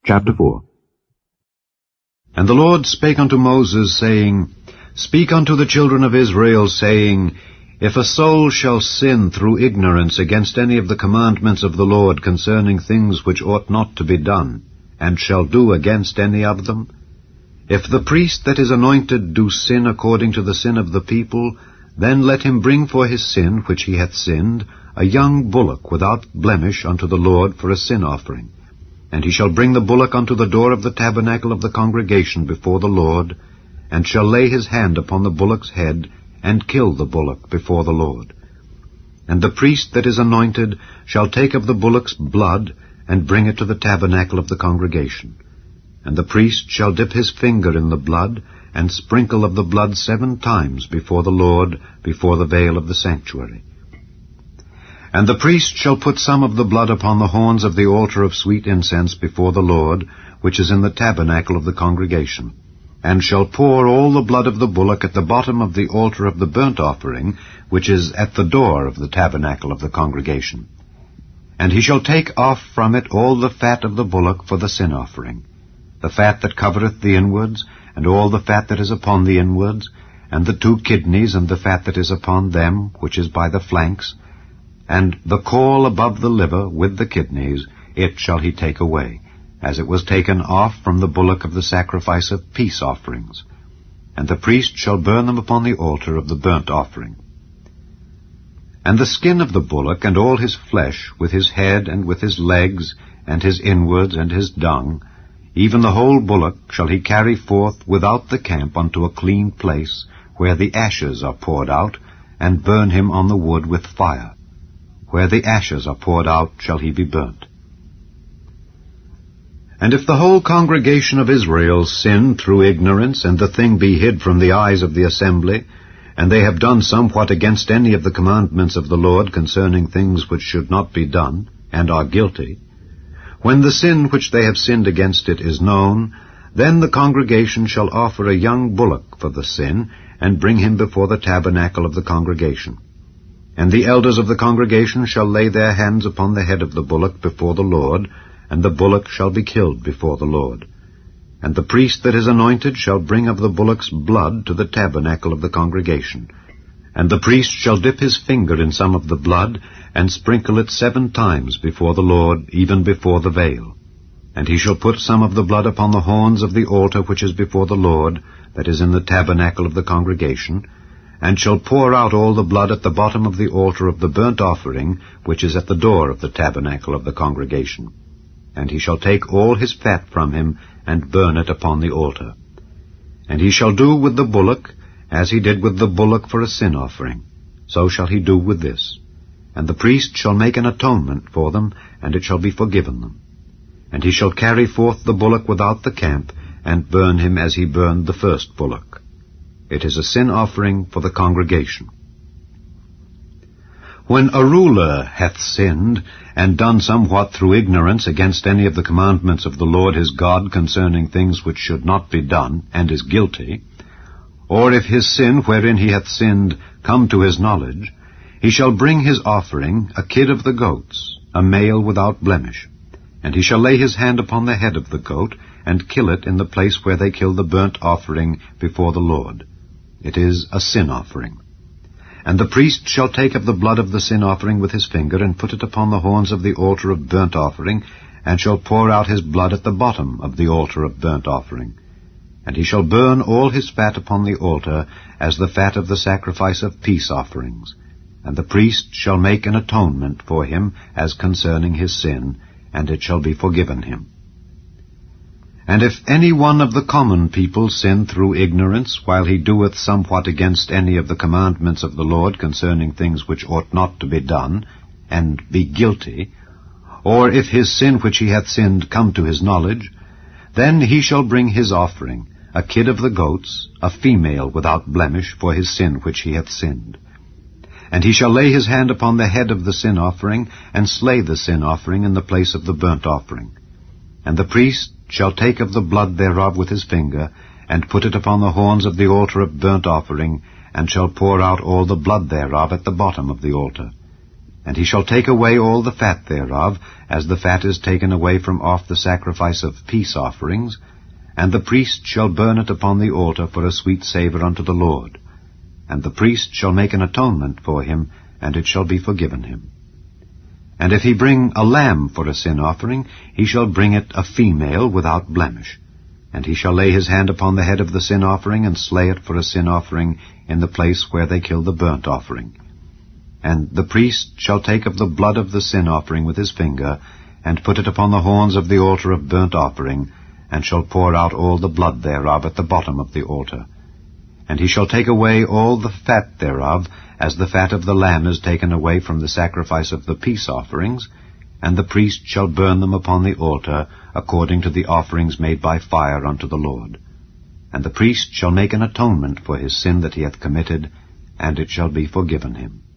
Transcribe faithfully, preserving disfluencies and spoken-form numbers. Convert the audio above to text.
Chapter four. And the Lord spake unto Moses, saying, Speak unto the children of Israel, saying, If a soul shall sin through ignorance against any of the commandments of the Lord concerning things which ought not to be done, and shall do against any of them, if the priest that is anointed do sin according to the sin of the people, then let him bring for his sin which he hath sinned a young bullock without blemish unto the Lord for a sin offering. And he shall bring the bullock unto the door of the tabernacle of the congregation before the Lord, and shall lay his hand upon the bullock's head, and kill the bullock before the Lord. And the priest that is anointed shall take of the bullock's blood, and bring it to the tabernacle of the congregation. And the priest shall dip his finger in the blood, and sprinkle of the blood seven times before the Lord, before the veil of the sanctuary. And the priest shall put some of the blood upon the horns of the altar of sweet incense before the Lord, which is in the tabernacle of the congregation, and shall pour all the blood of the bullock at the bottom of the altar of the burnt offering, which is at the door of the tabernacle of the congregation. And he shall take off from it all the fat of the bullock for the sin offering, the fat that covereth the inwards, and all the fat that is upon the inwards, and the two kidneys, and the fat that is upon them, which is by the flanks, and the caul above the liver with the kidneys, it shall he take away, as it was taken off from the bullock of the sacrifice of peace offerings. And the priest shall burn them upon the altar of the burnt offering. And the skin of the bullock, and all his flesh, with his head, and with his legs, and his inwards, and his dung, even the whole bullock shall he carry forth without the camp unto a clean place, where the ashes are poured out, and burn him on the wood with fire. Where the ashes are poured out shall he be burnt. And if the whole congregation of Israel sin through ignorance, and the thing be hid from the eyes of the assembly, and they have done somewhat against any of the commandments of the Lord concerning things which should not be done, and are guilty, when the sin which they have sinned against it is known, then the congregation shall offer a young bullock for the sin, and bring him before the tabernacle of the congregation. And the elders of the congregation shall lay their hands upon the head of the bullock before the Lord, and the bullock shall be killed before the Lord. And the priest that is anointed shall bring of the bullock's blood to the tabernacle of the congregation. And the priest shall dip his finger in some of the blood, and sprinkle it seven times before the Lord, even before the veil. And he shall put some of the blood upon the horns of the altar which is before the Lord, that is in the tabernacle of the congregation, and shall pour out all the blood at the bottom of the altar of the burnt offering, which is at the door of the tabernacle of the congregation. And he shall take all his fat from him, and burn it upon the altar. And he shall do with the bullock, as he did with the bullock for a sin offering, so shall he do with this. And the priest shall make an atonement for them, and it shall be forgiven them. And he shall carry forth the bullock without the camp, and burn him as he burned the first bullock. It is a sin offering for the congregation. When a ruler hath sinned, and done somewhat through ignorance against any of the commandments of the Lord his God concerning things which should not be done, and is guilty, or if his sin wherein he hath sinned come to his knowledge, he shall bring his offering, a kid of the goats, a male without blemish. And he shall lay his hand upon the head of the goat, and kill it in the place where they kill the burnt offering before the Lord. It is a sin offering. And the priest shall take of the blood of the sin offering with his finger, and put it upon the horns of the altar of burnt offering, and shall pour out his blood at the bottom of the altar of burnt offering. And he shall burn all his fat upon the altar, as the fat of the sacrifice of peace offerings. And the priest shall make an atonement for him as concerning his sin, and it shall be forgiven him. And if any one of the common people sin through ignorance, while he doeth somewhat against any of the commandments of the Lord concerning things which ought not to be done, and be guilty, or if his sin which he hath sinned come to his knowledge, then he shall bring his offering, a kid of the goats, a female without blemish, for his sin which he hath sinned. And he shall lay his hand upon the head of the sin offering, and slay the sin offering in the place of the burnt offering. And the priest shall take of the blood thereof with his finger, and put it upon the horns of the altar of burnt offering, and shall pour out all the blood thereof at the bottom of the altar. And he shall take away all the fat thereof, as the fat is taken away from off the sacrifice of peace offerings, and the priest shall burn it upon the altar for a sweet savour unto the Lord. And the priest shall make an atonement for him, and it shall be forgiven him. And if he bring a lamb for a sin offering, he shall bring it a female without blemish. And he shall lay his hand upon the head of the sin offering, and slay it for a sin offering in the place where they kill the burnt offering. And the priest shall take of the blood of the sin offering with his finger, and put it upon the horns of the altar of burnt offering, and shall pour out all the blood thereof at the bottom of the altar. And he shall take away all the fat thereof, as the fat of the lamb is taken away from the sacrifice of the peace offerings, and the priest shall burn them upon the altar, according to the offerings made by fire unto the Lord. And the priest shall make an atonement for his sin that he hath committed, and it shall be forgiven him.